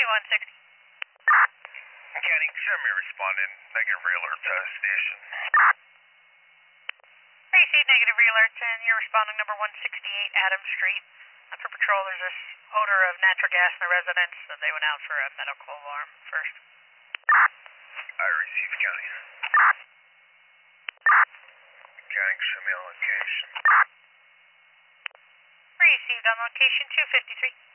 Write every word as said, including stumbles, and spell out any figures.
one sixty. County, show me responding. Negative realert to station. Received negative realert, and you're responding number one sixty-eight Adams Street. Uh, For patrol, there's this odor of natural gas in the residence, so they went out for a medical alarm first. I received County. County, show me a location. Received on location two fifty-three.